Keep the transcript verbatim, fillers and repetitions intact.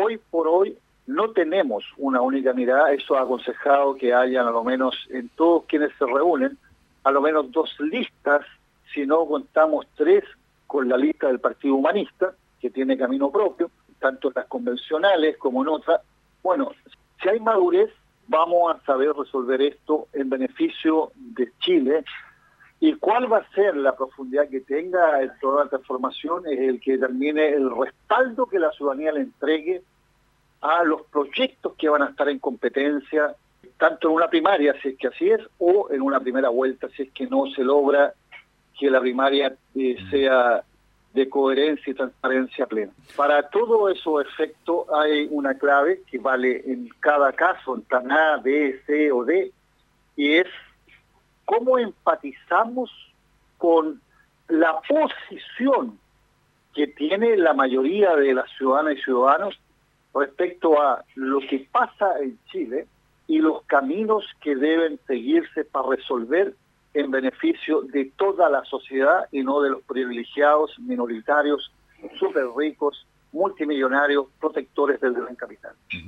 hoy por hoy no tenemos una única mirada. Eso ha aconsejado que hayan a lo menos en todos quienes se reúnen, a lo menos dos listas, si no contamos tres con la lista del Partido Humanista, que tiene camino propio, tanto en las convencionales como en otras. Bueno, si hay madurez, vamos a saber resolver esto en beneficio de Chile. ¿Y cuál va a ser la profundidad que tenga el programa de transformación? Es el que determine el respaldo que la ciudadanía le entregue a los proyectos que van a estar en competencia, tanto en una primaria, si es que así es, o en una primera vuelta, si es que no se logra que la primaria eh, sea de coherencia y transparencia plena. Para todos esos efectos hay una clave que vale en cada caso, en plan A, B, C o D, y es cómo empatizamos con la posición que tiene la mayoría de las ciudadanas y ciudadanos respecto a lo que pasa en Chile y los caminos que deben seguirse para resolver en beneficio de toda la sociedad y no de los privilegiados, minoritarios, súper ricos, multimillonarios, protectores del gran capital.